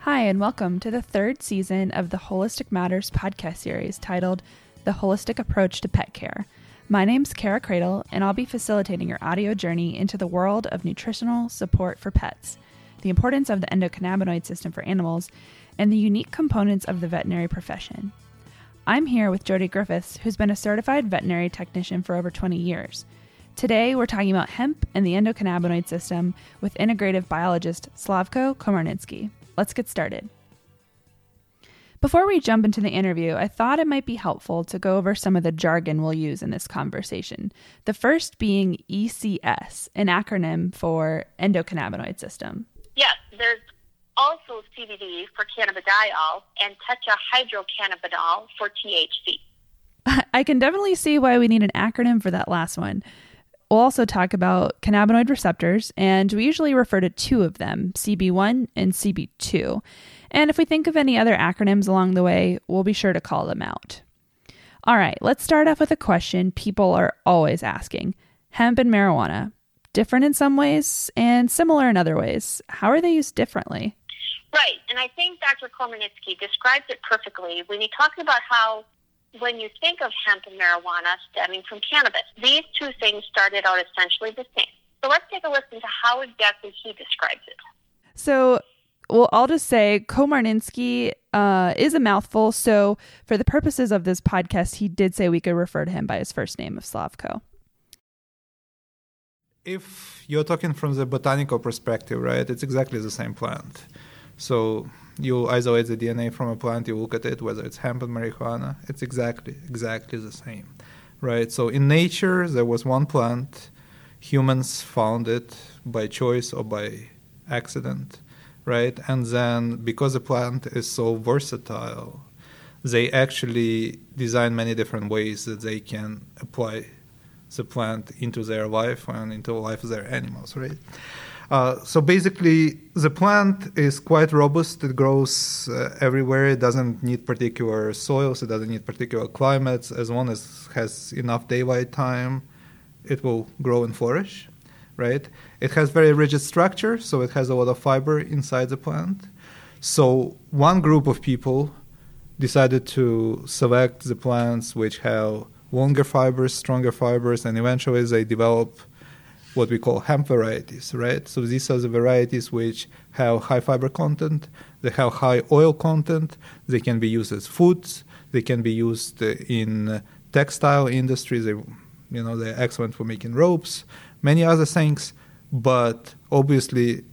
Hi, and welcome to the third season of the Holistic Matters podcast series titled The Holistic Approach to Pet Care. My name's Kara Cradle, and I'll be facilitating your audio journey into the world of nutritional support for pets, the importance of the endocannabinoid system for animals, and the unique components of the veterinary profession. I'm here with Jody Griffiths, who's been a certified veterinary technician for over 20 years. Today, we're talking about hemp and the endocannabinoid system with integrative biologist Slavko Komarnitsky. Let's get started. Before we jump into the interview, I thought it might be helpful to go over some of the jargon we'll use in this conversation. The first being ECS, an acronym for endocannabinoid system. Yes, there's also CBD for cannabidiol and tetrahydrocannabinol for THC. I can definitely see why we need an acronym for that last one. We'll also talk about cannabinoid receptors, and we usually refer to two of them, CB1 and CB2. And if we think of any other acronyms along the way, we'll be sure to call them out. All right, let's start off with a question people are always asking. Hemp and marijuana, different in some ways and similar in other ways. How are they used differently? Right, and I think Dr. Komarnitsky describes it perfectly when he talks about how when you think of hemp and marijuana stemming from cannabis, these two things started out essentially the same. So let's take a listen to how exactly he describes it. So, well, I'll just say Komarnitsky is a mouthful. So for the purposes of this podcast, he did say we could refer to him by his first name of Slavko. If you're talking from the botanical perspective, right, it's exactly the same plant. So you isolate the DNA from a plant, you look at it, whether it's hemp and marijuana, it's exactly the same, right? So in nature, there was one plant. Humans found it by choice or by accident, right? And then because the plant is so versatile, they actually design many different ways that they can apply the plant into their life and into the life of their animals, right? So basically, the plant is quite robust. It grows everywhere. It doesn't need particular soils. It doesn't need particular climates. As long as it has enough daylight time, it will grow and flourish, right? It has very rigid structure, so it has a lot of fiber inside the plant. So one group of people decided to select the plants which have longer fibers, stronger fibers, and eventually they develop what we call hemp varieties, right? So these are the varieties which have high fiber content, they have high oil content, they can be used as foods, they can be used in textile industries, they're excellent for making ropes, many other things, but obviously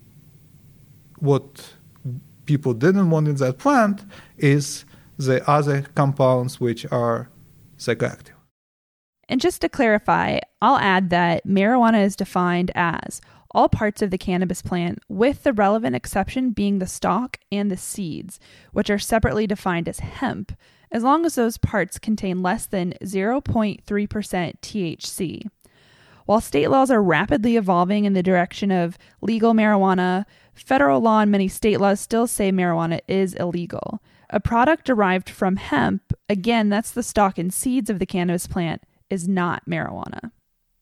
what people didn't want in that plant is the other compounds which are psychoactive. And just to clarify, I'll add that marijuana is defined as all parts of the cannabis plant, with the relevant exception being the stalk and the seeds, which are separately defined as hemp, as long as those parts contain less than 0.3% THC. While state laws are rapidly evolving in the direction of legal marijuana, federal law and many state laws still say marijuana is illegal. A product derived from hemp, again, that's the stalk and seeds of the cannabis plant, is not marijuana.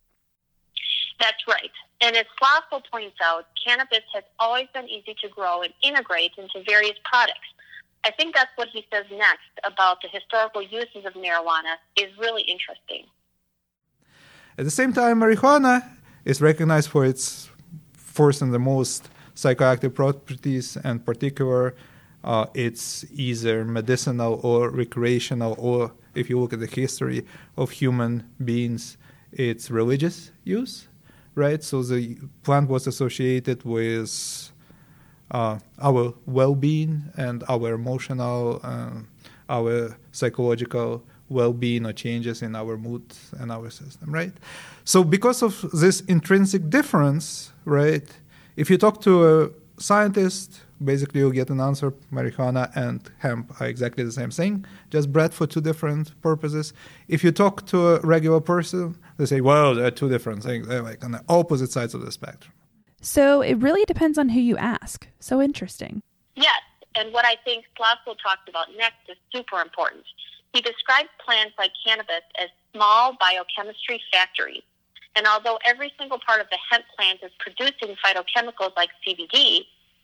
That's right. And as Slavko points out, cannabis has always been easy to grow and integrate into various products. I think that's what he says next about the historical uses of marijuana is really interesting. At the same time, marijuana is recognized for its first and the most psychoactive properties, and particular, it's either medicinal or recreational, or if you look at the history of human beings, it's religious use, right? So the plant was associated with our well-being and our emotional, our psychological well-being or changes in our mood and our system, right? So because of this intrinsic difference, right, if you talk to a scientist, basically you'll get an answer. Marijuana and hemp are exactly the same thing, just bred for two different purposes. If you talk to a regular person, they say, well, they're two different things. They're like on the opposite sides of the spectrum. So it really depends on who you ask. So interesting. Yes, and what I think Slavko talked about next is super important. He describes plants like cannabis as small biochemistry factories. And although every single part of the hemp plant is producing phytochemicals like CBD,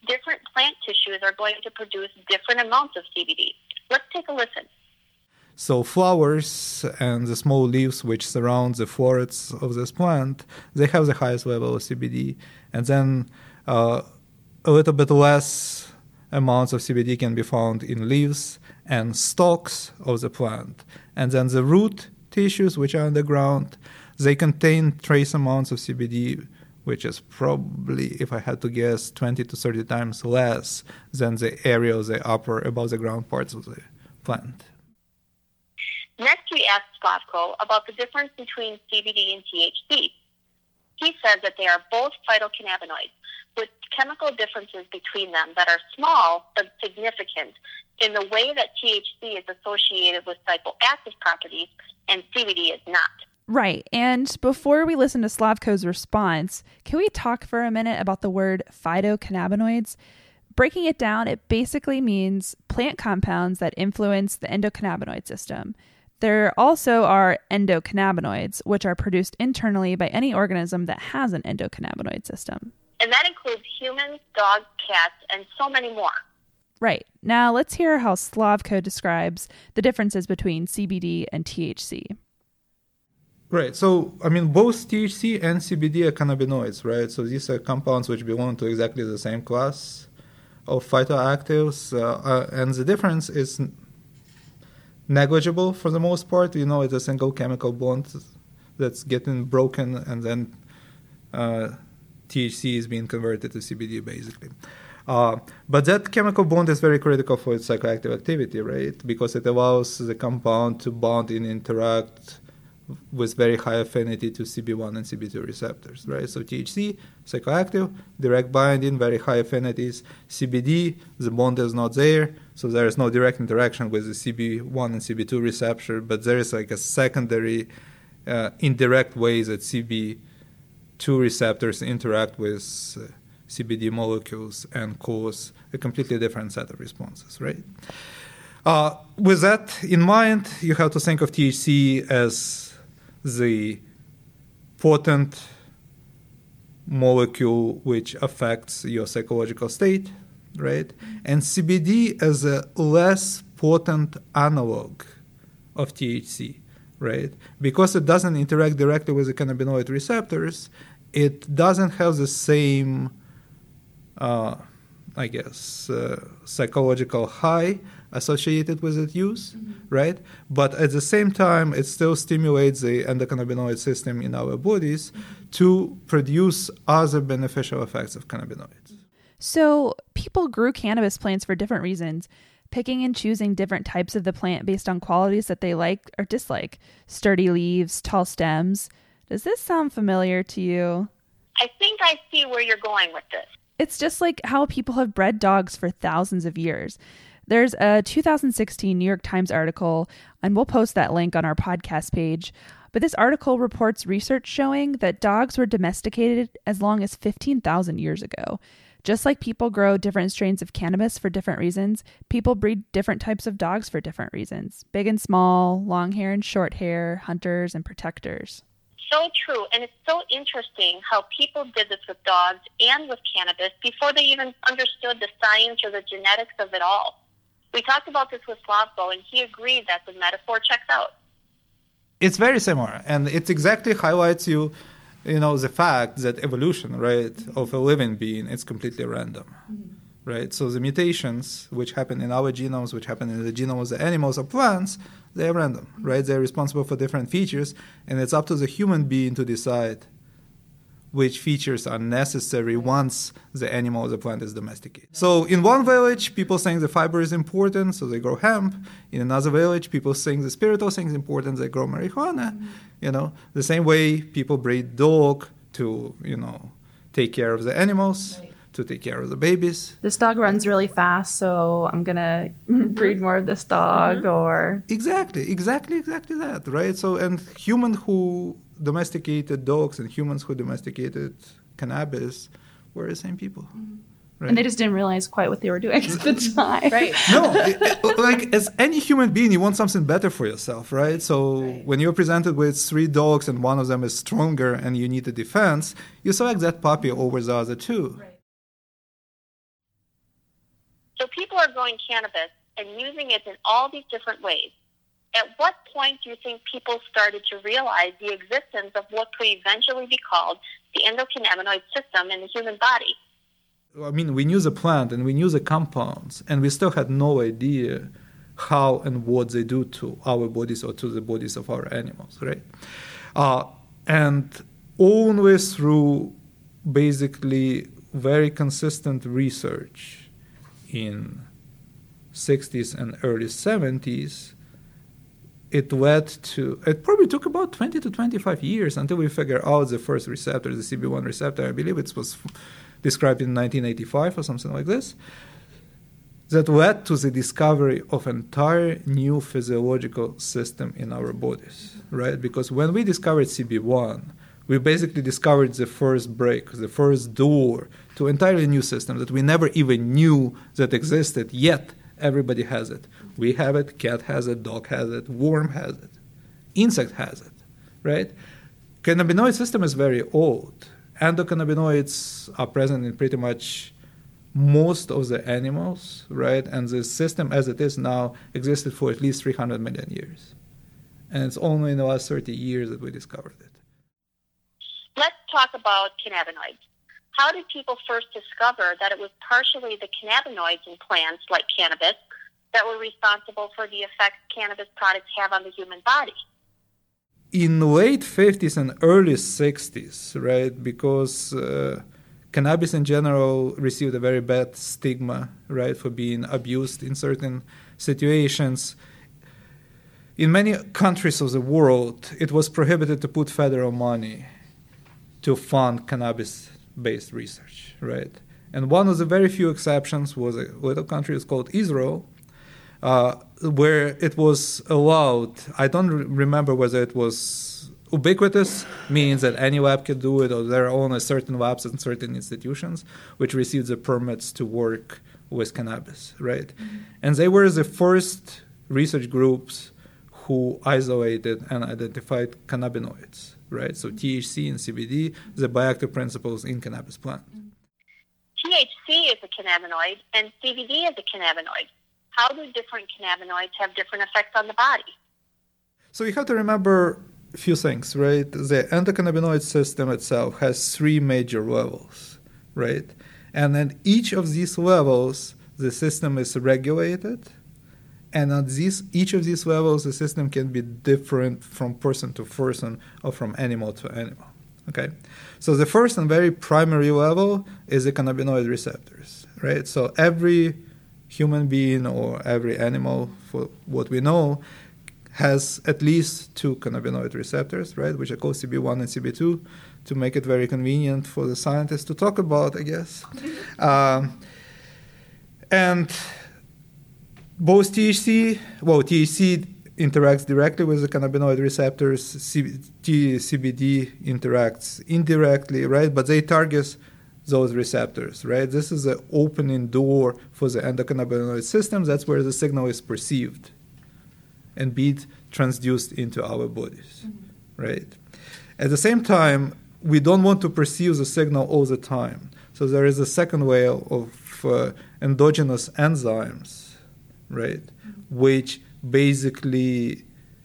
different plant tissues are going to produce different amounts of CBD. Let's take a listen. So flowers and the small leaves which surround the florets of this plant, they have the highest level of CBD. And then a little bit less amounts of CBD can be found in leaves and stalks of the plant. And then the root tissues, which are underground, they contain trace amounts of CBD, which is probably, if I had to guess, 20 to 30 times less than the area of the upper, above the ground parts of the plant. Next, we asked Slavko about the difference between CBD and THC. He said that they are both phytocannabinoids, with chemical differences between them that are small but significant in the way that THC is associated with psychoactive properties and CBD is not. Right. And before we listen to Slavko's response, can we talk for a minute about the word phytocannabinoids? Breaking it down, it basically means plant compounds that influence the endocannabinoid system. There also are endocannabinoids, which are produced internally by any organism that has an endocannabinoid system. And that includes humans, dogs, cats, and so many more. Right. Now let's hear how Slavko describes the differences between CBD and THC. Right. So, I mean, both THC and CBD are cannabinoids, right? So these are compounds which belong to exactly the same class of phytoactives. And the difference is negligible for the most part. You know, it's a single chemical bond that's getting broken, and then THC is being converted to CBD, basically. But that chemical bond is very critical for its psychoactive activity, right? Because it allows the compound to bond and interact with very high affinity to CB1 and CB2 receptors, right? So THC, psychoactive, direct binding, very high affinities. CBD, the bond is not there, so there is no direct interaction with the CB1 and CB2 receptor, but there is like a secondary indirect way that CB2 receptors interact with CBD molecules and cause a completely different set of responses, right? With that in mind, you have to think of THC as the potent molecule which affects your psychological state, right? And CBD as a less potent analog of THC, right? Because it doesn't interact directly with the cannabinoid receptors, it doesn't have the same, psychological high associated with its use, right? But at the same time, it still stimulates the endocannabinoid system in our bodies to produce other beneficial effects of cannabinoids. So people grew cannabis plants for different reasons, picking and choosing different types of the plant based on qualities that they like or dislike. Sturdy leaves, tall stems. Does this sound familiar to you? I think I see where you're going with this. It's just like how people have bred dogs for thousands of years. There's a 2016 New York Times article, and we'll post that link on our podcast page. But this article reports research showing that dogs were domesticated as long as 15,000 years ago. Just like people grow different strains of cannabis for different reasons, people breed different types of dogs for different reasons. Big and small, long hair and short hair, hunters and protectors. So true, and it's so interesting how people did this with dogs and with cannabis before they even understood the science or the genetics of it all. We talked about this with Slavko, and he agreed that the metaphor checks out. It's very similar, and it exactly highlights the fact that evolution, right, of a living being is completely random, right? So the mutations which happen in our genomes, which happen in the genomes of the animals or plants, they're random, right? They're responsible for different features, and it's up to the human being to decide which features are necessary once the animal or the plant is domesticated. So in one village, people think the fiber is important, so they grow hemp. In another village, people think the spiritual thing is important, they grow marijuana. The same way people breed dog to, take care of the animals, to take care of the babies. This dog runs really fast, so I'm going to breed more of this dog, or... Exactly that, right? So, and humans who domesticated dogs and humans who domesticated cannabis were the same people. Right? And they just didn't realize quite what they were doing at the time. Right. No, as any human being, you want something better for yourself, right? So when you're presented with 3 dogs and one of them is stronger and you need a defense, you select that puppy over the other 2. Right. people are growing cannabis and using it in all these different ways. At what point do you think people started to realize the existence of what could eventually be called the endocannabinoid system in the human body? I mean, we knew the plant and we knew the compounds, and we still had no idea how and what they do to our bodies or to the bodies of our animals, right? And only through basically very consistent research in 60s and early 70s, it probably took about 20 to 25 years until we figured out the first receptor, the CB1 receptor. I believe it was described in 1985 or something like this, that led to the discovery of entire new physiological system in our bodies, right? Because when we discovered CB1, we basically discovered the first break, the first door to an entirely new system that we never even knew that existed, yet everybody has it. We have it, cat has it, dog has it, worm has it, insect has it, right? Cannabinoid system is very old. Endocannabinoids are present in pretty much most of the animals, right? And the system as it is now existed for at least 300 million years. And it's only in the last 30 years that we discovered it. Let's talk about cannabinoids. How did people first discover that it was partially the cannabinoids in plants like cannabis that were responsible for the effects cannabis products have on the human body? In the late 50s and early 60s, right, because cannabis in general received a very bad stigma, right, for being abused in certain situations. In many countries of the world, it was prohibited to put federal money to fund cannabis-based research, right? And one of the very few exceptions was a little country called Israel, where it was allowed. I don't remember whether it was ubiquitous, means that any lab could do it, or there are only certain labs and certain institutions which received the permits to work with cannabis, right? Mm-hmm. And they were the first research groups who isolated and identified cannabinoids, right? So THC and CBD, the bioactive principles in cannabis plant. THC is a cannabinoid and CBD is a cannabinoid. How do different cannabinoids have different effects on the body? So you have to remember a few things, right? The endocannabinoid system itself has 3 major levels, right? And at each of these levels, the system is regulated. And at each of these levels, the system can be different from person to person or from animal to animal, okay? So the first and very primary level is the cannabinoid receptors, right? So every human being or every animal, for what we know, has at least 2 cannabinoid receptors, right, which are called CB1 and CB2, to make it very convenient for the scientists to talk about, I guess. And both THC interacts directly with the cannabinoid receptors. CBD interacts indirectly, right? But they target those receptors, right? This is the opening door for the endocannabinoid system. That's where the signal is perceived and be transduced into our bodies, right? At the same time, we don't want to perceive the signal all the time. So there is a second way of endogenous enzymes, right, which basically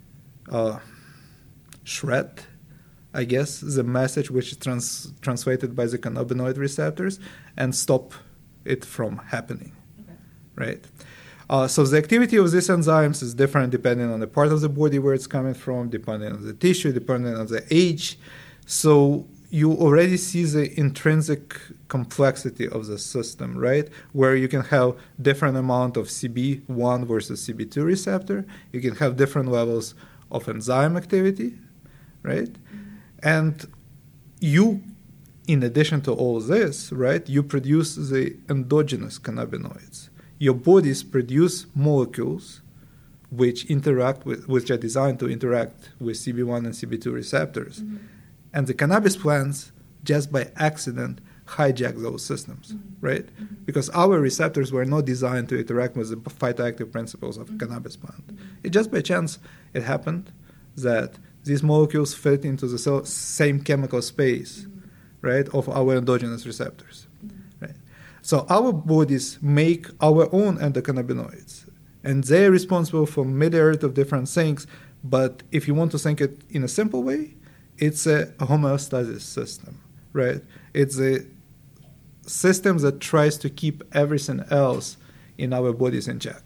shred, I guess, the message which is translated by the cannabinoid receptors and stop it from happening, right? So the activity of these enzymes is different depending on the part of the body where it's coming from, depending on the tissue, depending on the age. So you already see the intrinsic complexity of the system, right? Where you can have different amount of CB1 versus CB2 receptor. You can have different levels of enzyme activity, right? And you, in addition to all this, right, you produce the endogenous cannabinoids. Your bodies produce molecules which which are designed to interact with CB1 and CB2 receptors. Mm-hmm. And the cannabis plants, just by accident, hijack those systems, right? Mm-hmm. Because our receptors were not designed to interact with the phytoactive principles of a cannabis plant. It just by chance, it happened that these molecules fit into the same chemical space, right, of our endogenous receptors, right? So our bodies make our own endocannabinoids, and they're responsible for myriad of different things. But if you want to think it in a simple way, it's a homeostasis system, right? It's a system that tries to keep everything else in our bodies in check.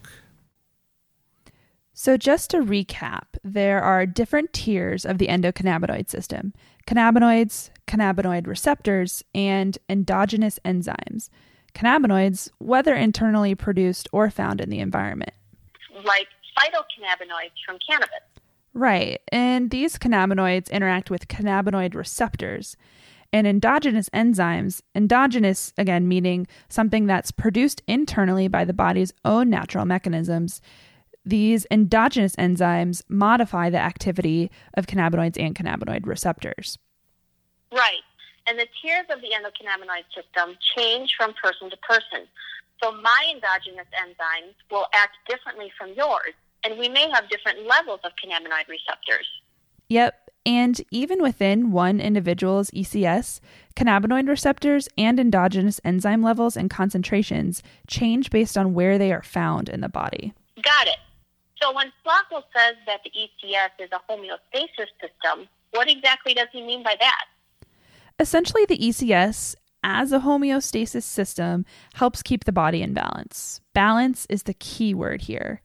So just to recap, there are different tiers of the endocannabinoid system: cannabinoids, cannabinoid receptors, and endogenous enzymes. Cannabinoids, whether internally produced or found in the environment. Like phytocannabinoids from cannabis. Right, and these cannabinoids interact with cannabinoid receptors. And endogenous enzymes, endogenous, again, meaning something that's produced internally by the body's own natural mechanisms, these endogenous enzymes modify the activity of cannabinoids and cannabinoid receptors. Right. And the tiers of the endocannabinoid system change from person to person. So my endogenous enzymes will act differently from yours, and we may have different levels of cannabinoid receptors. Yep. And even within one individual's ECS, cannabinoid receptors and endogenous enzyme levels and concentrations change based on where they are found in the body. Got it. So when Slockel says that the ECS is a homeostasis system, what exactly does he mean by that? Essentially, the ECS, as a homeostasis system, helps keep the body in balance. Balance is the key word here.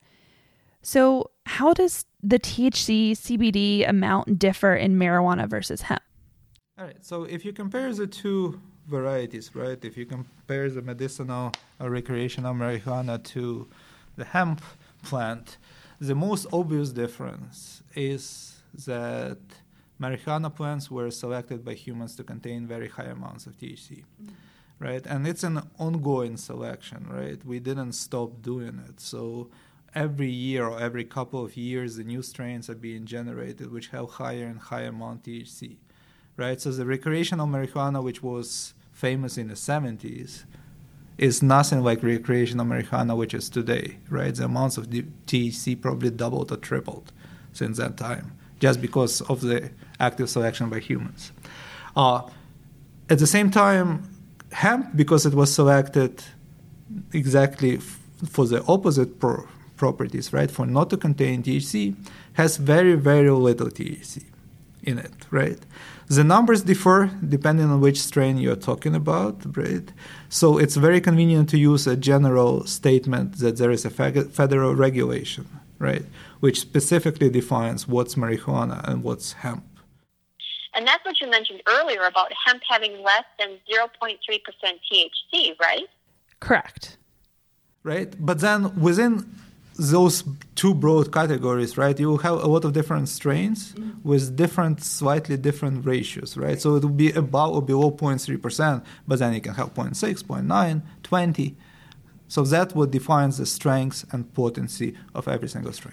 So how does the THC, CBD amount differ in marijuana versus hemp? All right, so if you compare the two varieties, right, if you compare the medicinal or recreational marijuana to the hemp plant, the most obvious difference is that marijuana plants were selected by humans to contain very high amounts of THC, right? And it's an ongoing selection, right? We didn't stop doing it. So every year or every couple of years, the new strains are being generated which have higher and higher amount THC, right? So the recreational marijuana, which was famous in the 70s, is nothing like recreational marijuana, which is today, right? The amounts of THC probably doubled or tripled since that time, just because of the active selection by humans. At the same time, hemp, because it was selected exactly for the opposite properties, right, for not to contain THC, has very, very little THC in it, right? The numbers differ depending on which strain you're talking about, right? So it's very convenient to use a general statement that there is a federal regulation, right, which specifically defines what's marijuana and what's hemp. And that's what you mentioned earlier about hemp having less than 0.3% THC, right? Correct. Right, but then within those two broad categories, right, you will have a lot of different strains with different, slightly different ratios, right? So it will be above or below 0.3%, but then you can have 0.6, 0.9, 20. So that's what defines the strength and potency of every single strain.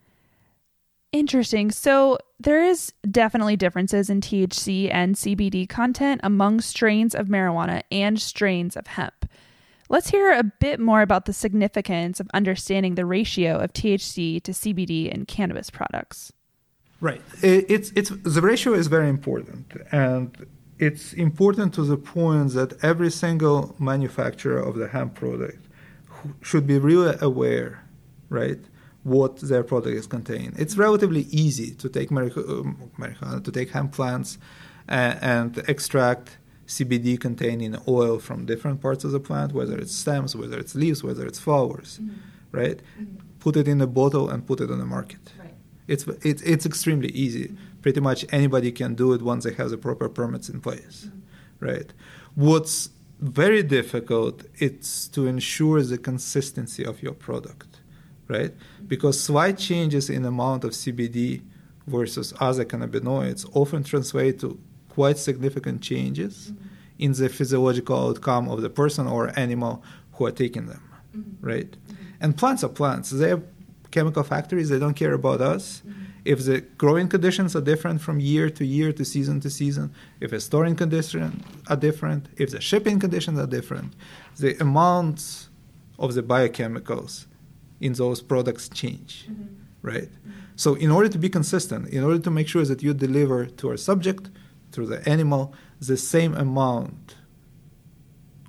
Interesting. So there is definitely differences in THC and CBD content among strains of marijuana and strains of hemp. Let's hear a bit more about the significance of understanding the ratio of THC to CBD in cannabis products. Right. It's the ratio is very important, and it's important to the point that every single manufacturer of the hemp product should be really aware, right, what their product is containing. It's relatively easy to take marijuana, to take hemp plants and extract CBD containing oil from different parts of the plant, whether it's stems, whether it's leaves, whether it's flowers, right? Put it in a bottle and put it on the market. Right. It's extremely easy. Pretty much anybody can do it once they have the proper permits in place, right? What's very difficult is to ensure the consistency of your product, right? Because slight changes in amount of CBD versus other cannabinoids often translate to quite significant changes in the physiological outcome of the person or animal who are taking them, right? And plants are plants. They're chemical factories. They don't care about us. If the growing conditions are different from year to year, to season, if the storing conditions are different, if the shipping conditions are different, the amounts of the biochemicals in those products change, right? So in order to be consistent, in order to make sure that you deliver to our subject, to the animal, the same amount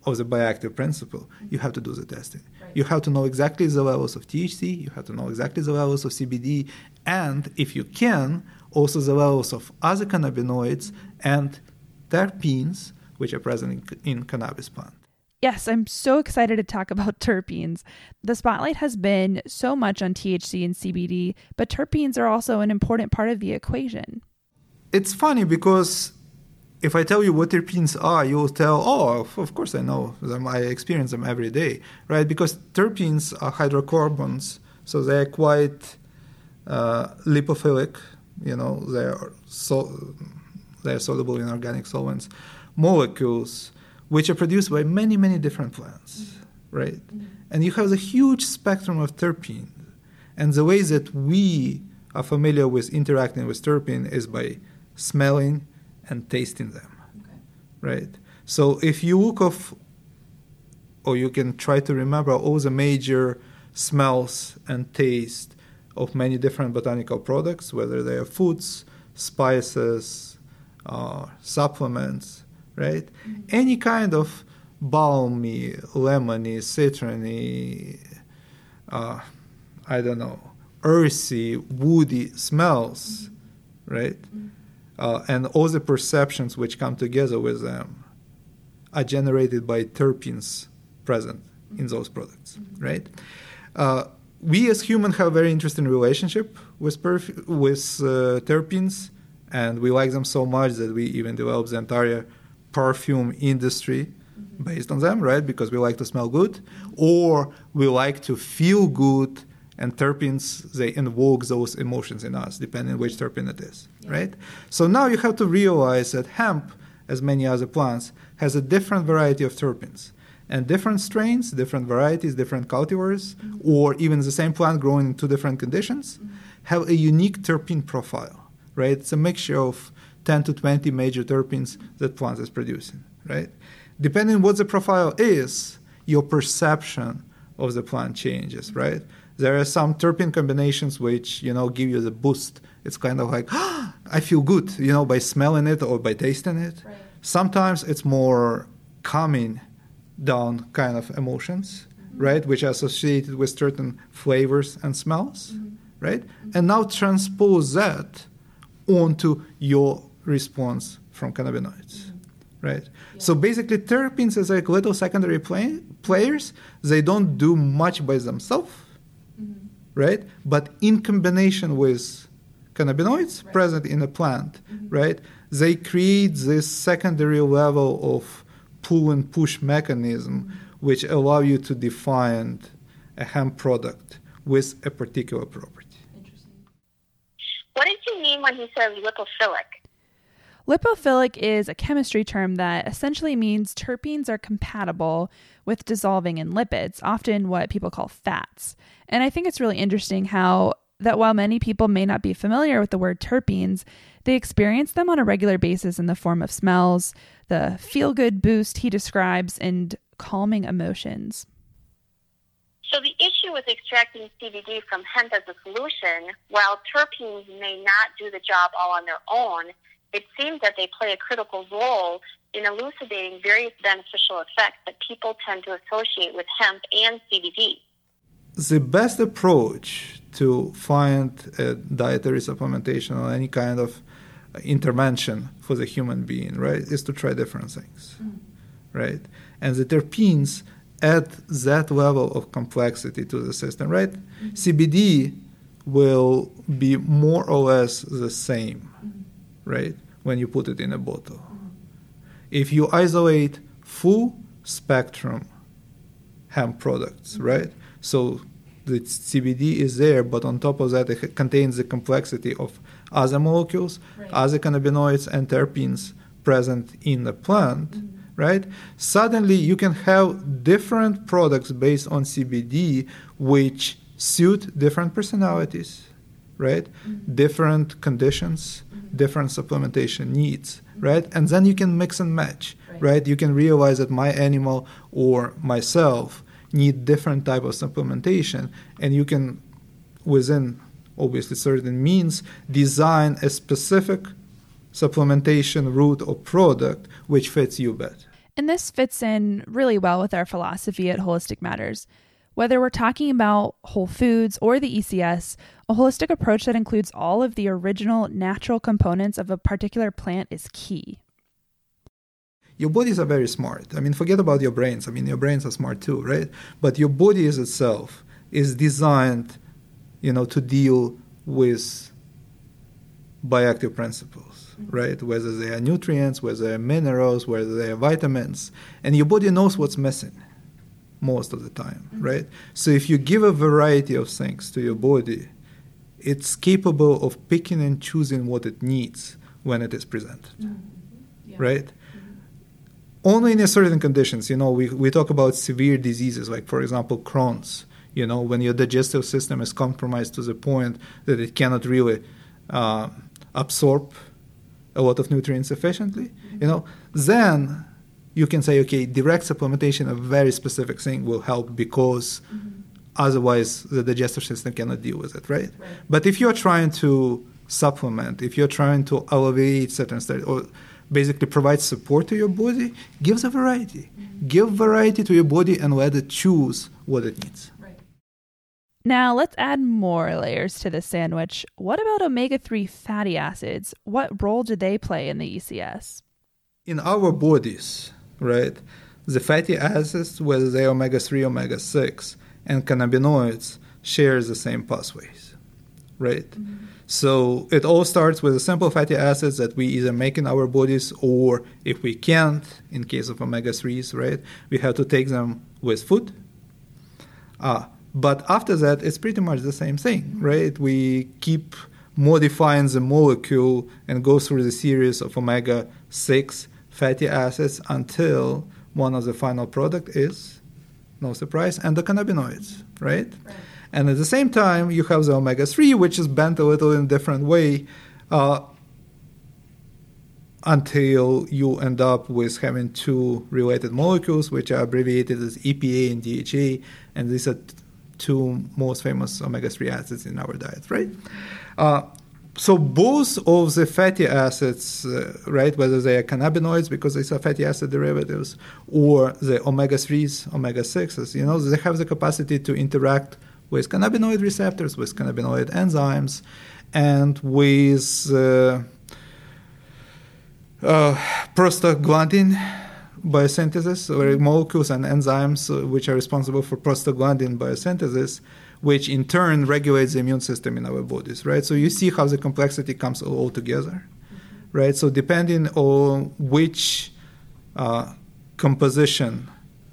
of the bioactive principle, you have to do the testing. Right. You have to know exactly the levels of THC, you have to know exactly the levels of CBD, and if you can, also the levels of other cannabinoids and terpenes, which are present in cannabis plant. Yes, I'm so excited to talk about terpenes. The spotlight has been so much on THC and CBD, but terpenes are also an important part of the equation. It's funny because if I tell you what terpenes are, you'll tell, oh, of course I know them. I experience them every day, right? Because terpenes are hydrocarbons, so they're quite lipophilic. They're soluble in organic solvents, molecules, which are produced by many, many different plants, right? Mm-hmm. And you have a huge spectrum of terpenes. And the way that we are familiar with interacting with terpene is by smelling and tasting them, right? So if you look or you can try to remember all the major smells and taste of many different botanical products, whether they are foods, spices, supplements, right? Mm-hmm. Any kind of balmy, lemony, citrony, earthy, woody smells, mm-hmm. right? Mm-hmm. And all the perceptions which come together with them are generated by terpenes present in those products, mm-hmm. right? We as humans have a very interesting relationship with terpenes, and we like them so much that we even developed the entire perfume industry mm-hmm. based on them, right? Because we like to smell good, or we like to feel good, and terpenes, they invoke those emotions in us, depending on which terpene it is, yeah. right? So now you have to realize that hemp, as many other plants, has a different variety of terpenes. And different strains, different varieties, different cultivars, mm-hmm. or even the same plant growing in two different conditions, mm-hmm. have a unique terpene profile, right? It's a mixture of 10 to 20 major terpenes that plant is producing, right? Depending on what the profile is, your perception of the plant changes, right? There are some terpene combinations which, give you the boost. It's kind of like, I feel good, by smelling it or by tasting it. Right. Sometimes it's more calming down kind of emotions, mm-hmm. right, which are associated with certain flavors and smells, mm-hmm. right? Mm-hmm. And now transpose that onto your response from cannabinoids, mm-hmm. right? Yeah. So basically terpenes is like little secondary players. They don't do much by themselves, mm-hmm. right? But in combination with cannabinoids right. present in a plant, mm-hmm. right, they create this secondary level of pull and push mechanism, mm-hmm. which allow you to define a hemp product with a particular property. Interesting. What did you mean when he says lipophilic? Lipophilic is a chemistry term that essentially means terpenes are compatible with dissolving in lipids, often what people call fats. And I think it's really interesting how that while many people may not be familiar with the word terpenes, they experience them on a regular basis in the form of smells, the feel-good boost he describes, and calming emotions. So the issue with extracting CBD from hemp as a solution, while terpenes may not do the job all on their own, it seems that they play a critical role in elucidating various beneficial effects that people tend to associate with hemp and CBD. The best approach to find a dietary supplementation or any kind of intervention for the human being, right, is to try different things, right? And the terpenes add that level of complexity to the system, right? CBD will be more or less the same, right, when you put it in a bottle. If you isolate full spectrum hemp products, right, so the CBD is there, but on top of that, it contains the complexity of other molecules, right. other cannabinoids, and terpenes present in the plant, mm-hmm. right? Suddenly, you can have different products based on CBD which suit different personalities, right? Mm-hmm. Different conditions, mm-hmm. different supplementation needs, mm-hmm. right? And then you can mix and match, right? You can realize that my animal or myself need different type of supplementation, and you can, within obviously certain means, design a specific supplementation route or product which fits you better. And this fits in really well with our philosophy at Holistic Matters. Whether we're talking about whole foods or the ECS, a holistic approach that includes all of the original natural components of a particular plant is key. Your bodies are very smart. I mean, forget about your brains. I mean, your brains are smart too, right? But your body itself is designed, to deal with bioactive principles, right? Whether they are nutrients, whether they are minerals, whether they are vitamins. And your body knows what's missing most of the time, right? So if you give a variety of things to your body, it's capable of picking and choosing what it needs when it is presented, right? Only in certain conditions, we talk about severe diseases, like, for example, Crohn's, when your digestive system is compromised to the point that it cannot really absorb a lot of nutrients efficiently, then you can say, okay, direct supplementation of a very specific thing will help because otherwise the digestive system cannot deal with it, right? But if you're trying to supplement, if you're trying to alleviate certain states, or basically provide support to your body, give the variety. Give variety to your body and let it choose what it needs. Now, let's add more layers to this sandwich. What about omega-3 fatty acids? What role do they play in the ECS? In our bodies, right, the fatty acids, whether they are omega-3, omega-6, and cannabinoids, share the same pathways, right? So it all starts with the simple fatty acids that we either make in our bodies, or if we can't, in case of omega-3s, right, we have to take them with food. But after that, it's pretty much the same thing, right? We keep modifying the molecule and go through the series of omega-6 fatty acids until one of the final product is, no surprise, endocannabinoids, right? And at the same time, you have the omega-3, which is bent a little in a different way until you end up with having two related molecules, which are abbreviated as EPA and DHA, and these are two most famous omega-3 acids in our diet, right? So both of the fatty acids, right, whether they are cannabinoids because these are fatty acid derivatives, or the omega-3s, omega-6s, they have the capacity to interact with cannabinoid receptors, with cannabinoid enzymes, and with prostaglandin biosynthesis, or molecules and enzymes which are responsible for prostaglandin biosynthesis, which in turn regulates the immune system in our bodies, right? So you see how the complexity comes all together, right? So depending on which composition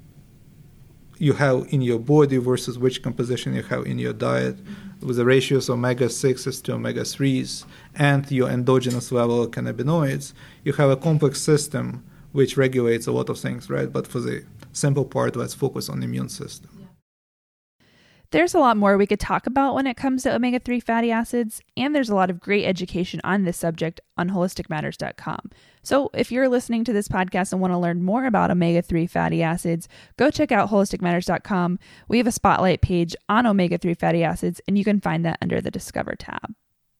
you have in your body versus which composition you have in your diet, with the ratios of omega-6s to omega-3s and your endogenous level of cannabinoids, you have a complex system which regulates a lot of things, right? But for the simple part, let's focus on the immune system. There's a lot more we could talk about when it comes to omega-3 fatty acids, and there's a lot of great education on this subject on holisticmatters.com. So if you're listening to this podcast and want to learn more about omega-3 fatty acids, go check out holisticmatters.com. We have a spotlight page on omega-3 fatty acids, and you can find that under the Discover tab.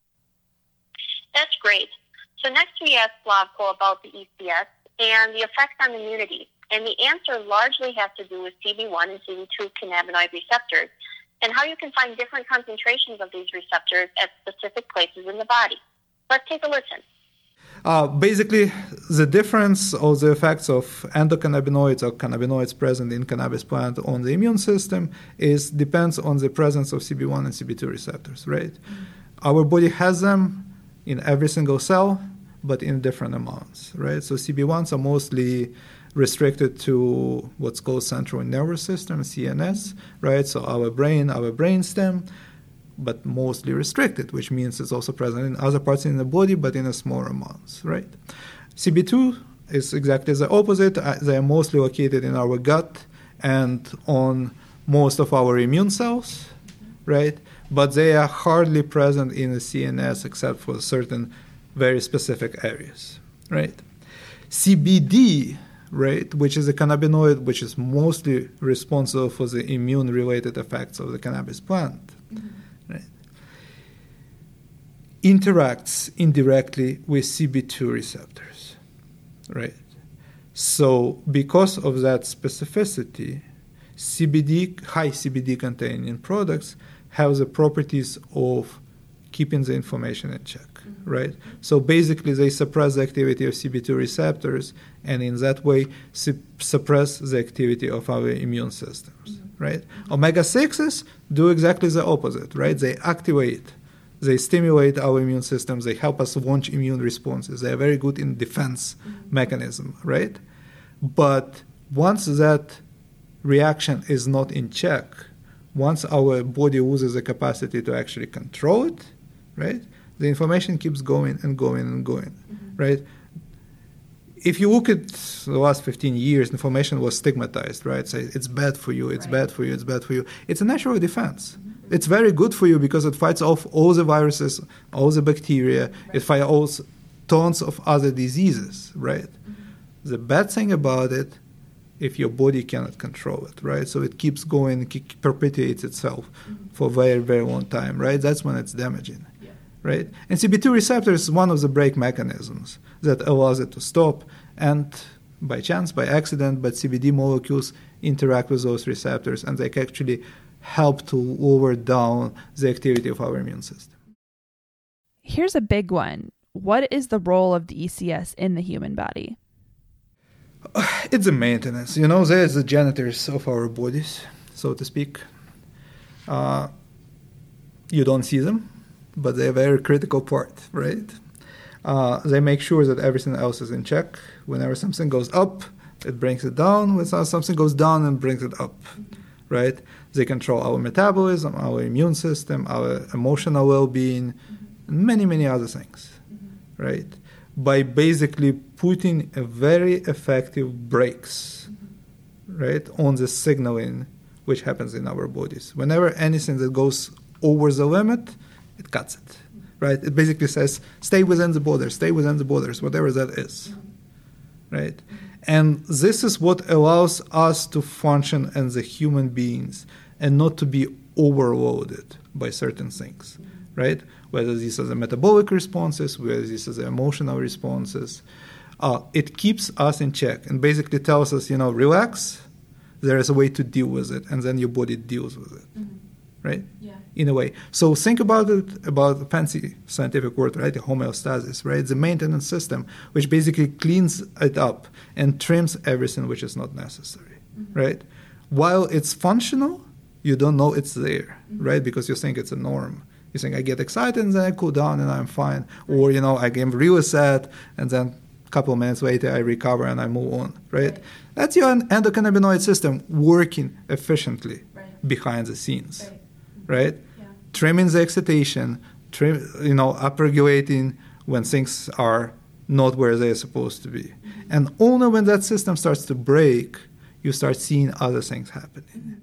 That's great. So next we asked Slavko about the ECS and the effects on immunity. And the answer largely has to do with CB1 and CB2 cannabinoid receptors, and how you can find different concentrations of these receptors at specific places in the body. Let's take a listen. Basically, the difference of the effects of endocannabinoids or cannabinoids present in cannabis plant on the immune system depends on the presence of CB1 and CB2 receptors, right? Our body has them in every single cell, but in different amounts, right? So CB1s are mostly restricted to what's called central nervous system, CNS, right? So our brain stem, but mostly restricted, which means it's also present in other parts in the body, but in a smaller amounts, right? CB2 is exactly the opposite. They are mostly located in our gut and on most of our immune cells, right? But they are hardly present in the CNS except for certain very specific areas, right? CBD, right, which is a cannabinoid which is mostly responsible for the immune-related effects of the cannabis plant, right, interacts indirectly with CB2 receptors, right? So because of that specificity, high CBD containing products have the properties of keeping the inflammation in check, right? So basically they suppress the activity of CB2 receptors and in that way suppress the activity of our immune systems, right? Omega-6s do exactly the opposite, right? They activate, they stimulate our immune systems, they help us launch immune responses. They are very good in defense mechanism, right? But once that reaction is not in check, once our body loses the capacity to actually control it, right, the inflammation keeps going and going and going, right? If you look at the last 15 years, inflammation was stigmatized, right? Say, it's bad for you, it's bad for you, it's bad for you. It's a natural defense. It's very good for you because it fights off all the viruses, all the bacteria, it fights off tons of other diseases, right? The bad thing about it, if your body cannot control it, right? So it keeps going, it perpetuates itself for a very, very long time, right? That's when it's damaging, right? And CB2 receptor is one of the brake mechanisms that allows it to stop. And by chance, by accident, but CBD molecules interact with those receptors and they can actually help to lower down the activity of our immune system. Here's a big one. What is the role of the ECS in the human body? It's a maintenance. You know, there's the janitors of our bodies, so to speak. You don't see them, but they're a very critical part, right? They make sure that everything else is in check. Whenever something goes up, it brings it down. When something goes down, it brings it up, right? They control our metabolism, our immune system, our emotional well-being, and many, many other things, right? By basically putting a very effective brakes, right, on the signaling which happens in our bodies. Whenever anything that goes over the limit, it cuts it, right? It basically says, stay within the borders, whatever that is, right? And this is what allows us to function as the human beings and not to be overloaded by certain things, right? Whether these are the metabolic responses, whether these are the emotional responses. It keeps us in check and basically tells us, relax, there is a way to deal with it, and then your body deals with it, right? Yeah. In a way. So think about it, about the fancy scientific word, right? The homeostasis, right? The maintenance system, which basically cleans it up and trims everything which is not necessary, right? While it's functional, you don't know it's there, right? Because you think it's a norm. You think I get excited and then I cool down and I'm fine. Or, I get really sad and then a couple of minutes later I recover and I move on, right? That's your endocannabinoid system working efficiently behind the scenes, right? Yeah. Trimming the excitation, upregulating when things are not where they're supposed to be. And only when that system starts to break, you start seeing other things happening.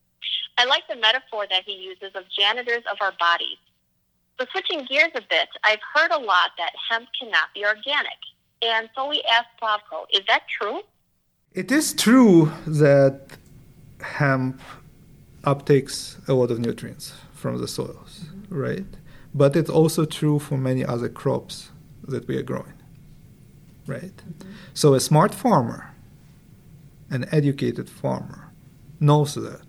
I like the metaphor that he uses of janitors of our bodies. So switching gears a bit, I've heard a lot that hemp cannot be organic. And so we asked Slavko, is that true? It is true that hemp uptakes a lot of nutrients from the soils, right? But it's also true for many other crops that we are growing, right? So a smart farmer, an educated farmer, knows that,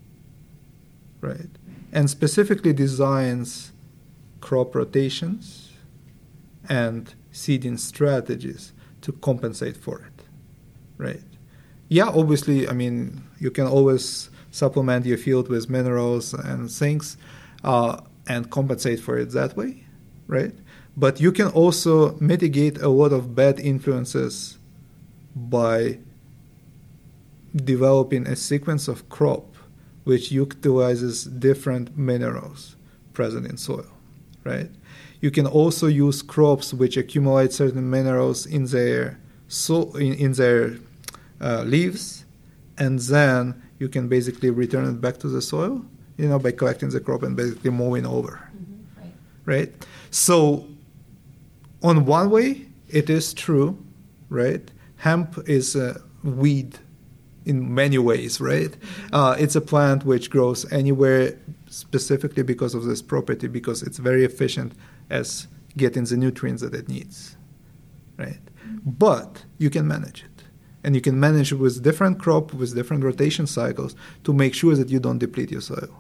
right? And specifically designs crop rotations and seeding strategies to compensate for it, right? Yeah, obviously, you can always supplement your field with minerals and things and compensate for it that way, right? But you can also mitigate a lot of bad influences by developing a sequence of crop which utilizes different minerals present in soil, right? You can also use crops which accumulate certain minerals in their leaves, and then you can basically return it back to the soil, by collecting the crop and basically mowing over, right? So, on one way, it is true, right? Hemp is a weed in many ways, right? It's a plant which grows anywhere specifically because of this property, because it's very efficient as getting the nutrients that it needs, right? But you can manage it. And you can manage with different crop, with different rotation cycles to make sure that you don't deplete your soil.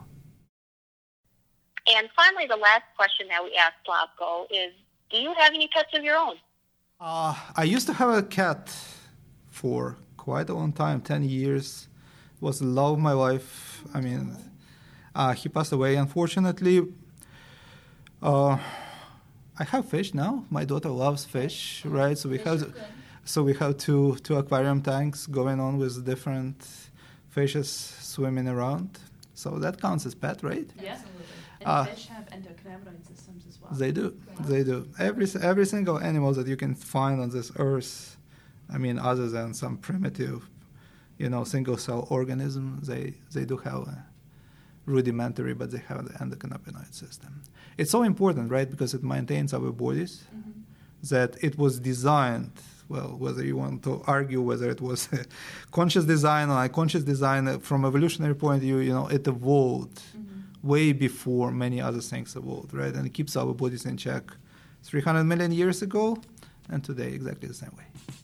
And finally, the last question that we asked Slavko is, do you have any pets of your own? I used to have a cat for quite a long time, 10 years. Was the love of my life. I mean, he passed away, unfortunately. I have fish now. My daughter loves fish, right? So we have two aquarium tanks going on with different fishes swimming around. So that counts as pet, right? Yes. And fish have endocannabinoid systems as well. They do. They do. Every single animal that you can find on this earth, I mean, other than some primitive, single cell organism, they do have a rudimentary, but they have the endocannabinoid system. It's so important, right? Because it maintains our bodies. Mm-hmm. That it was designed. Well, whether you want to argue whether it was a conscious design or unconscious design, from evolutionary point of view, it evolved way before many other things evolved, right? And it keeps our bodies in check 300 million years ago, and today exactly the same way.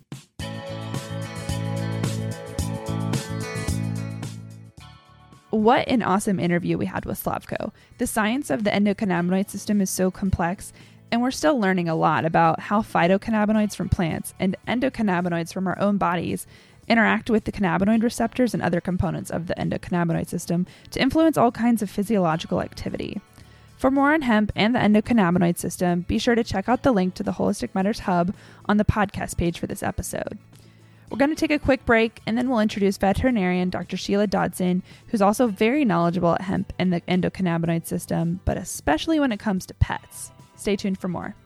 What an awesome interview we had with Slavko. The science of the endocannabinoid system is so complex, and we're still learning a lot about how phytocannabinoids from plants and endocannabinoids from our own bodies interact with the cannabinoid receptors and other components of the endocannabinoid system to influence all kinds of physiological activity. For more on hemp and the endocannabinoid system, be sure to check out the link to the Holistic Matters Hub on the podcast page for this episode. We're going to take a quick break, and then we'll introduce veterinarian Dr. Sheila Dodson, who's also very knowledgeable at hemp and the endocannabinoid system, but especially when it comes to pets. Stay tuned for more.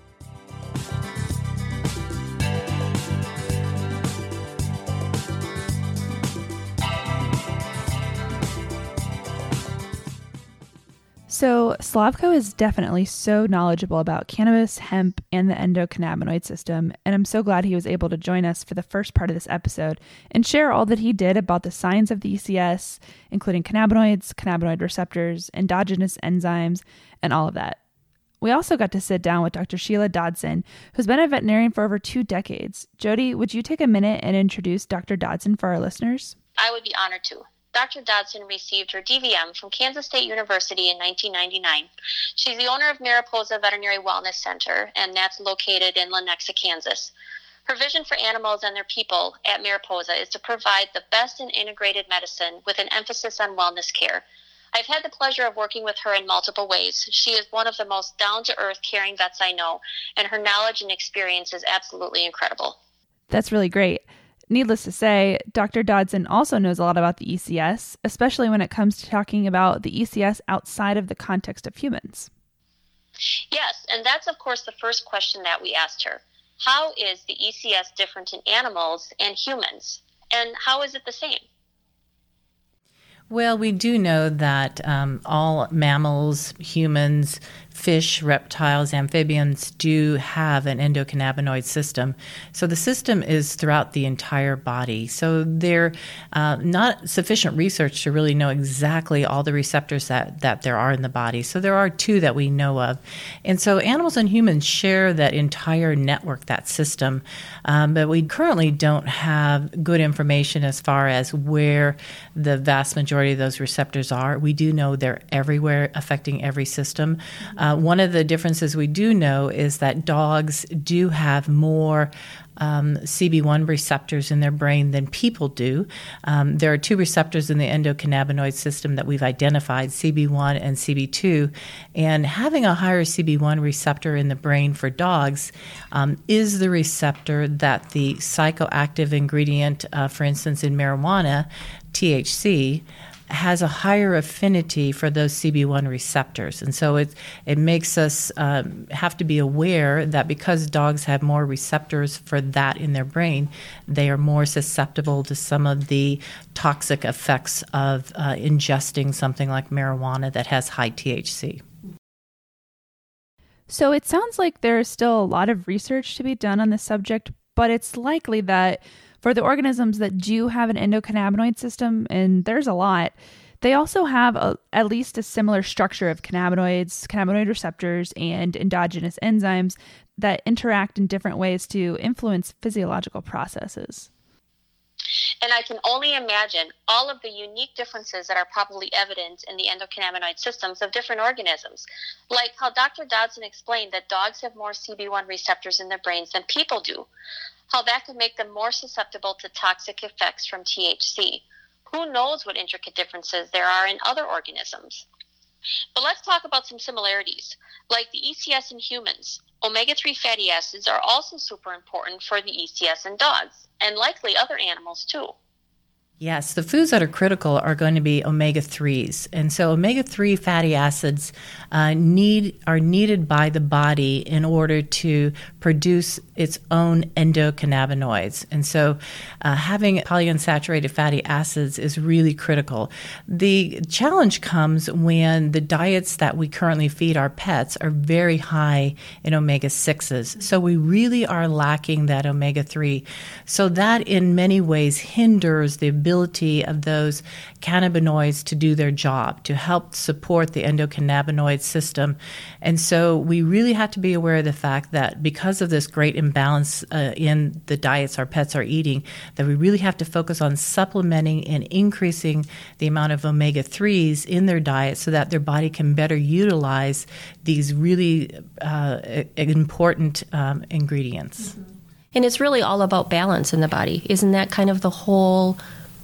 So Slavko is definitely so knowledgeable about cannabis, hemp, and the endocannabinoid system, and I'm so glad he was able to join us for the first part of this episode and share all that he did about the science of the ECS, including cannabinoids, cannabinoid receptors, endogenous enzymes, and all of that. We also got to sit down with Dr. Sheila Dodson, who's been a veterinarian for over 2 decades. Jody, would you take a minute and introduce Dr. Dodson for our listeners? I would be honored to. Dr. Dodson received her DVM from Kansas State University in 1999. She's the owner of Mariposa Veterinary Wellness Center, and that's located in Lenexa, Kansas. Her vision for animals and their people at Mariposa is to provide the best in integrated medicine with an emphasis on wellness care. I've had the pleasure of working with her in multiple ways. She is one of the most down-to-earth caring vets I know, and her knowledge and experience is absolutely incredible. That's really great. Needless to say, Dr. Dodson also knows a lot about the ECS, especially when it comes to talking about the ECS outside of the context of humans. Yes, and that's, of course, the first question that we asked her. How is the ECS different in animals and humans? And how is it the same? Well, we do know that all mammals, humans, fish, reptiles, amphibians do have an endocannabinoid system. So the system is throughout the entire body. So there's not sufficient research to really know exactly all the receptors that there are in the body. So there are 2 that we know of. And so animals and humans share that entire network, that system. But we currently don't have good information as far as where the vast majority of those receptors are. We do know they're everywhere, affecting every system. One of the differences we do know is that dogs do have more CB1 receptors in their brain than people do. There are 2 receptors in the endocannabinoid system that we've identified, CB1 and CB2, and having a higher CB1 receptor in the brain for dogs is the receptor that the psychoactive ingredient, for instance, in marijuana, THC, has a higher affinity for those CB1 receptors. And so it makes us have to be aware that because dogs have more receptors for that in their brain, they are more susceptible to some of the toxic effects of ingesting something like marijuana that has high THC. So it sounds like there is still a lot of research to be done on this subject, but it's likely that for the organisms that do have an endocannabinoid system, and there's a lot, they also have at least a similar structure of cannabinoids, cannabinoid receptors, and endogenous enzymes that interact in different ways to influence physiological processes. And I can only imagine all of the unique differences that are probably evident in the endocannabinoid systems of different organisms. Like how Dr. Dodson explained that dogs have more CB1 receptors in their brains than people do. How that could make them more susceptible to toxic effects from THC. Who knows what intricate differences there are in other organisms? But let's talk about some similarities. Like the ECS in humans, omega-3 fatty acids are also super important for the ECS in dogs, and likely other animals too. Yes, the foods that are critical are going to be omega-3s. And so omega-3 fatty acids are needed by the body in order to produce its own endocannabinoids. And so having polyunsaturated fatty acids is really critical. The challenge comes when the diets that we currently feed our pets are very high in omega-6s. So we really are lacking that omega-3. So that in many ways hinders the ability of those cannabinoids to do their job, to help support the endocannabinoid system. And so we really have to be aware of the fact that because of this great imbalance in the diets our pets are eating, that we really have to focus on supplementing and increasing the amount of omega-3s in their diet so that their body can better utilize these really important ingredients. Mm-hmm. And it's really all about balance in the body. Isn't that kind of the whole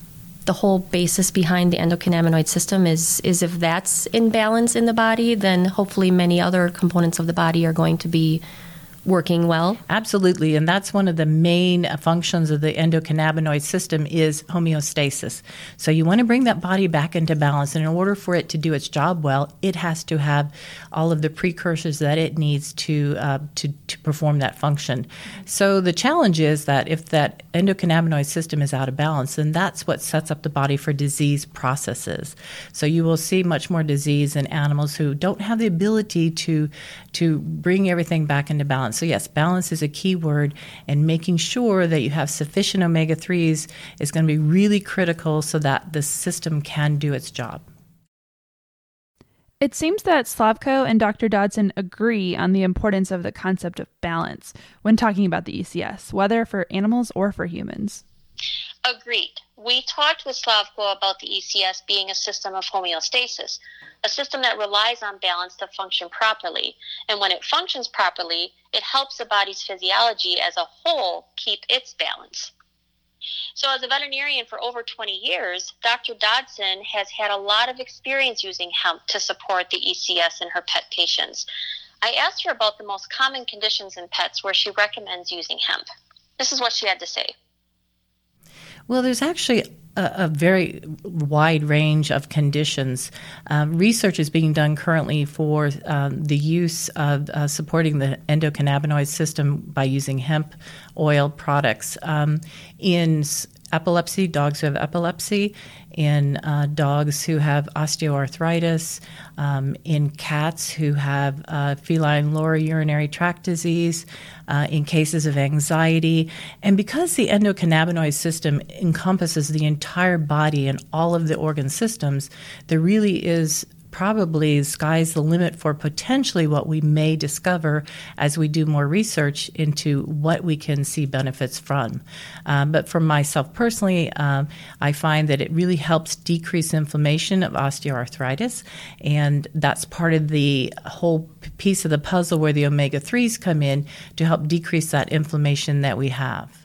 basis behind the endocannabinoid system is if that's in balance in the body, then hopefully many other components of the body are going to be working well? Absolutely, and that's one of the main functions of the endocannabinoid system is homeostasis. So you want to bring that body back into balance, and in order for it to do its job well, it has to have all of the precursors that it needs to perform that function. So the challenge is that if that endocannabinoid system is out of balance, then that's what sets up the body for disease processes. So you will see much more disease in animals who don't have the ability to bring everything back into balance. So yes, balance is a key word, and making sure that you have sufficient omega-3s is going to be really critical so that the system can do its job. It seems that Slavko and Dr. Dodson agree on the importance of the concept of balance when talking about the ECS, whether for animals or for humans. Agreed. We talked with Slavko about the ECS being a system of homeostasis, a system that relies on balance to function properly. And when it functions properly, it helps the body's physiology as a whole keep its balance. So as a veterinarian for over 20 years, Dr. Dodson has had a lot of experience using hemp to support the ECS in her pet patients. I asked her about the most common conditions in pets where she recommends using hemp. This is what she had to say. Well, there's actually a very wide range of conditions. Research is being done currently for the use of supporting the endocannabinoid system by using hemp oil products. In epilepsy, dogs who have epilepsy, in dogs who have osteoarthritis, in cats who have feline lower urinary tract disease, in cases of anxiety. And because the endocannabinoid system encompasses the entire body and all of the organ systems, there really is probably sky's the limit for potentially what we may discover as we do more research into what we can see benefits from. But for myself personally, I find that it really helps decrease inflammation of osteoarthritis, and that's part of the whole piece of the puzzle where the omega-3s come in to help decrease that inflammation that we have.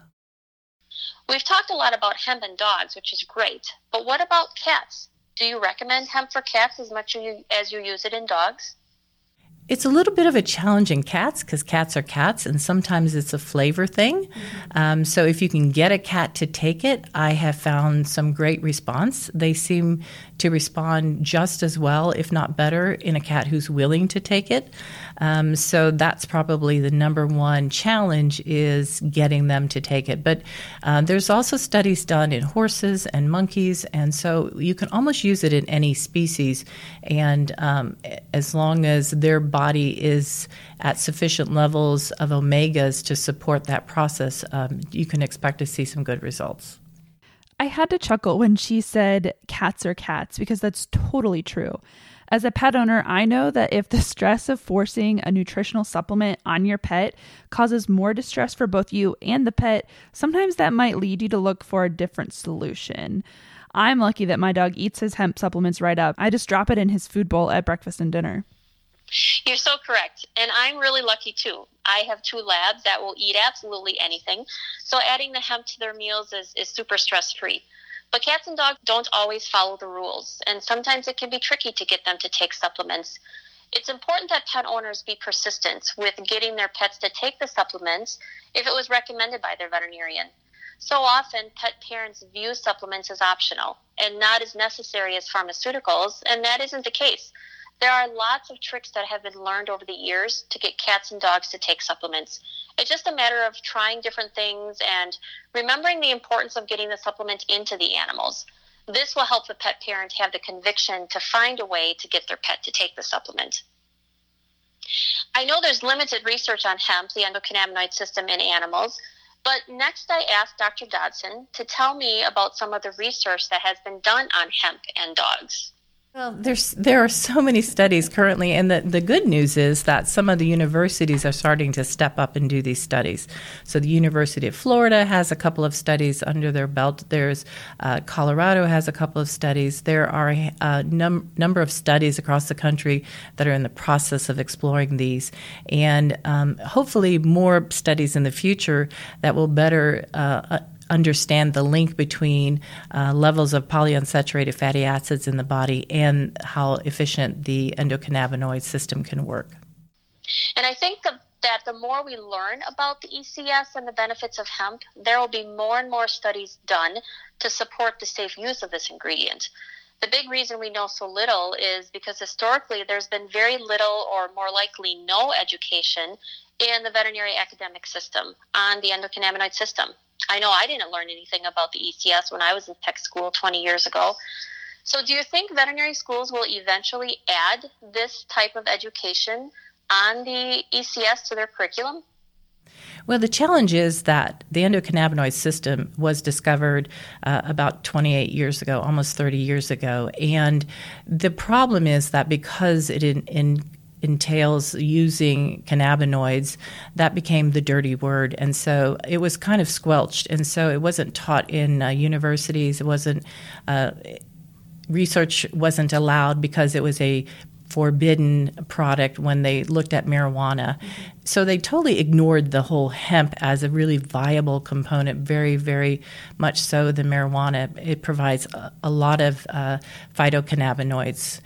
We've talked a lot about hemp in dogs, which is great, but what about cats? Do you recommend hemp for cats as much as you use it in dogs? It's a little bit of a challenge in cats because cats are cats, and sometimes it's a flavor thing. So if you can get a cat to take it, I have found some great response. They seem to respond just as well, if not better, in a cat who's willing to take it. So that's probably the number one challenge, is getting them to take it. But there's also studies done in horses and monkeys, and so you can almost use it in any species. And as long as their body is at sufficient levels of omegas to support that process, you can expect to see some good results. I had to chuckle when she said cats are cats, because that's totally true. As a pet owner, I know that if the stress of forcing a nutritional supplement on your pet causes more distress for both you and the pet, sometimes that might lead you to look for a different solution. I'm lucky that my dog eats his hemp supplements right up. I just drop it in his food bowl at breakfast and dinner. You're so correct. And I'm really lucky too. I have 2 labs that will eat absolutely anything. So adding the hemp to their meals is super stress-free. But cats and dogs don't always follow the rules. And sometimes it can be tricky to get them to take supplements. It's important that pet owners be persistent with getting their pets to take the supplements if it was recommended by their veterinarian. So often, pet parents view supplements as optional and not as necessary as pharmaceuticals, and that isn't the case. There are lots of tricks that have been learned over the years to get cats and dogs to take supplements. It's just a matter of trying different things and remembering the importance of getting the supplement into the animals. This will help the pet parent have the conviction to find a way to get their pet to take the supplement. I know there's limited research on hemp, the endocannabinoid system in animals, but next I asked Dr. Dodson to tell me about some of the research that has been done on hemp and dogs. Well, there are so many studies currently, and the good news is that some of the universities are starting to step up and do these studies. So the University of Florida has a couple of studies under their belt. There's Colorado has a couple of studies. There are a number of studies across the country that are in the process of exploring these, and hopefully more studies in the future that will better understand the link between levels of polyunsaturated fatty acids in the body and how efficient the endocannabinoid system can work. And I think that the more we learn about the ECS and the benefits of hemp, there will be more and more studies done to support the safe use of this ingredient. The big reason we know so little is because historically there's been very little or more likely no education in the veterinary academic system on the endocannabinoid system. I know I didn't learn anything about the ECS when I was in tech school 20 years ago. So do you think veterinary schools will eventually add this type of education on the ECS to their curriculum? Well, the challenge is that the endocannabinoid system was discovered about 28 years ago, almost 30 years ago. And the problem is that because it entails using cannabinoids, that became the dirty word. And so it was kind of squelched. And so it wasn't taught in universities. It wasn't, research wasn't allowed because it was a forbidden product when they looked at marijuana. So they totally ignored the whole hemp as a really viable component, very, very much so than marijuana. It provides a lot of phytocannabinoids.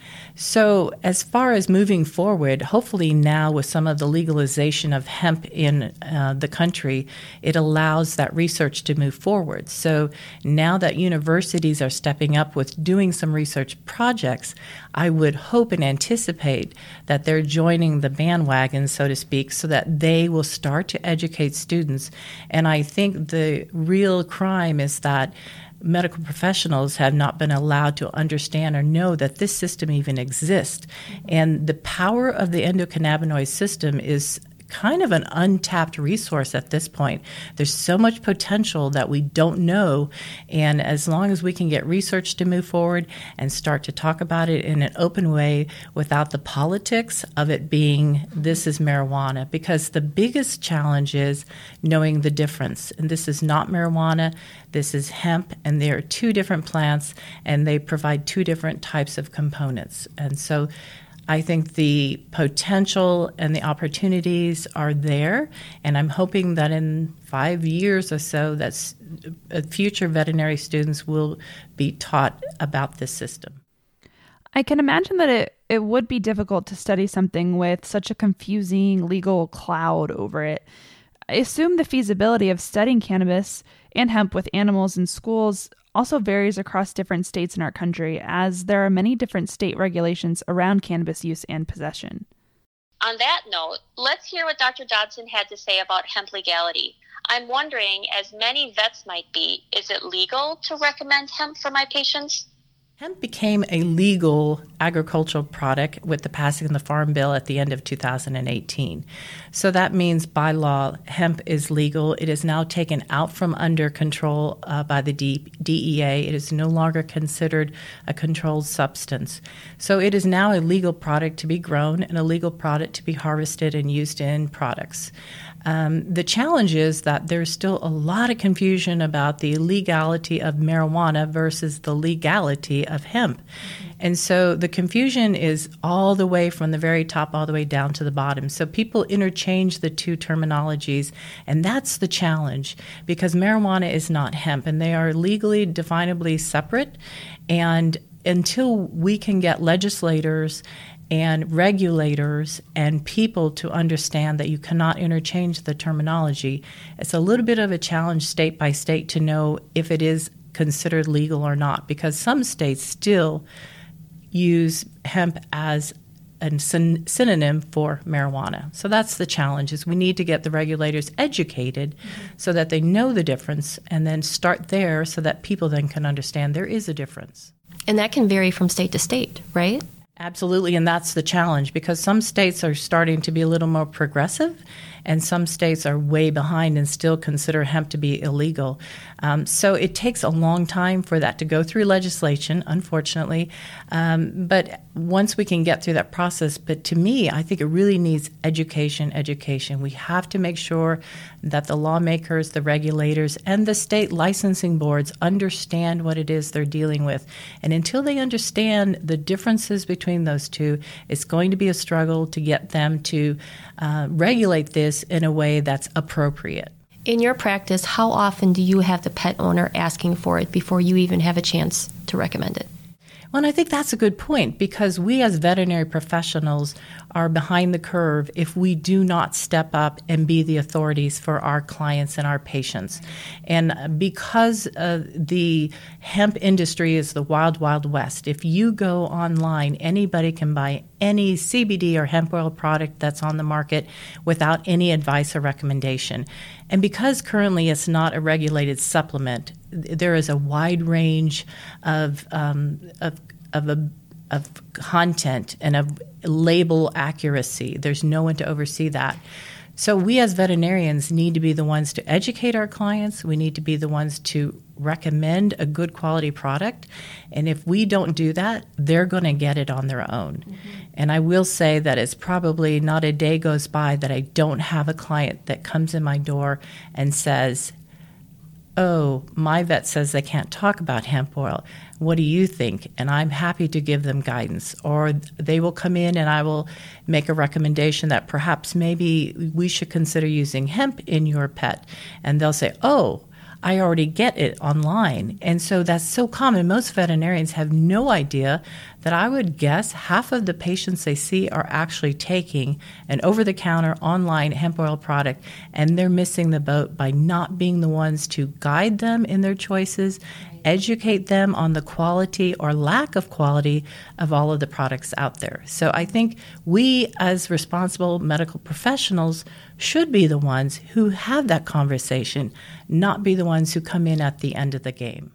So as far as moving forward, hopefully now with some of the legalization of hemp in the country, it allows that research to move forward. So now that universities are stepping up with doing some research projects, I would hope and anticipate that they're joining the bandwagon, so to speak, so that they will start to educate students. And I think the real crime is that medical professionals have not been allowed to understand or know that this system even exists. And the power of the endocannabinoid system is kind of an untapped resource at this point. There's so much potential that we don't know, and as long as we can get research to move forward and start to talk about it in an open way without the politics of it being this is marijuana, because the biggest challenge is knowing the difference. And this is not marijuana, this is hemp, and they are two different plants, and they provide two different types of components. And so I think the potential and the opportunities are there, and I'm hoping that in 5 years or so that future veterinary students will be taught about this system. I can imagine that it would be difficult to study something with such a confusing legal cloud over it. I assume the feasibility of studying cannabis and hemp with animals in schools also varies across different states in our country, as there are many different state regulations around cannabis use and possession. On that note, let's hear what Dr. Dodson had to say about hemp legality. I'm wondering, as many vets might be, is it legal to recommend hemp for my patients? Hemp became a legal agricultural product with the passing of the Farm Bill at the end of 2018. So that means by law, hemp is legal. It is now taken out from under control by the DEA. It is no longer considered a controlled substance. So it is now a legal product to be grown and a legal product to be harvested and used in products. The challenge is that there's still a lot of confusion about the legality of marijuana versus the legality of hemp. And so the confusion is all the way from the very top all the way down to the bottom. So people interchange the two terminologies, and that's the challenge because marijuana is not hemp, and they are legally definably separate. And until we can get legislators and regulators and people to understand that you cannot interchange the terminology, it's a little bit of a challenge state by state to know if it is considered legal or not, because some states still use hemp as a synonym for marijuana. So that's the challenge, is we need to get the regulators educated so that they know the difference, and then start there so that people then can understand there is a difference. And that can vary from state to state, right? Absolutely, and that's the challenge, because some states are starting to be a little more progressive, and some states are way behind and still consider hemp to be illegal. So it takes a long time for that to go through legislation, unfortunately. But once we can get through that process, but to me, I think it really needs education. We have to make sure that the lawmakers, the regulators, and the state licensing boards understand what it is they're dealing with. And until they understand the differences between those two, it's going to be a struggle to get them to regulate this in a way that's appropriate. In your practice, how often do you have the pet owner asking for it before you even have a chance to recommend it? Well, and I think that's a good point, because we as veterinary professionals are behind the curve if we do not step up and be the authorities for our clients and our patients. And because the hemp industry is the wild, wild west, if you go online, anybody can buy any CBD or hemp oil product that's on the market without any advice or recommendation. And because currently it's not a regulated supplement, there is a wide range of content and of label accuracy. There's no one to oversee that. So we as veterinarians need to be the ones to educate our clients. We need to be the ones to recommend a good quality product. And if we don't do that, they're going to get it on their own. And I will say that it's probably not a day goes by that I don't have a client that comes in my door and says, "Oh, my vet says they can't talk about hemp oil. What do you think?" And I'm happy to give them guidance. Or they will come in and I will make a recommendation that perhaps maybe we should consider using hemp in your pet. And they'll say, "Oh, I already get it online." And so that's so common. Most veterinarians have no idea that I would guess half of the patients they see are actually taking an over-the-counter online hemp oil product, and they're missing the boat by not being the ones to guide them in their choices, educate them on the quality or lack of quality of all of the products out there. So I think we as responsible medical professionals should be the ones who have that conversation, not be the ones who come in at the end of the game.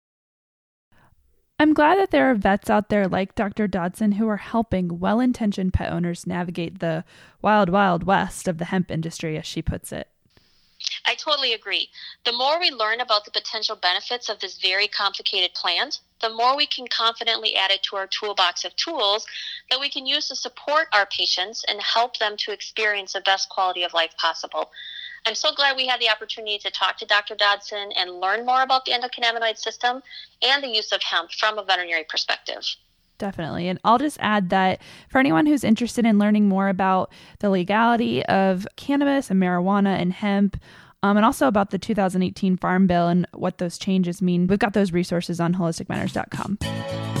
I'm glad that there are vets out there like Dr. Dodson who are helping well-intentioned pet owners navigate the wild, wild west of the hemp industry, as she puts it. I totally agree. The more we learn about the potential benefits of this very complicated plant, the more we can confidently add it to our toolbox of tools that we can use to support our patients and help them to experience the best quality of life possible. I'm so glad we had the opportunity to talk to Dr. Dodson and learn more about the endocannabinoid system and the use of hemp from a veterinary perspective. Definitely. And I'll just add that for anyone who's interested in learning more about the legality of cannabis and marijuana and hemp, and also about the 2018 Farm Bill and what those changes mean, we've got those resources on holisticmatters.com.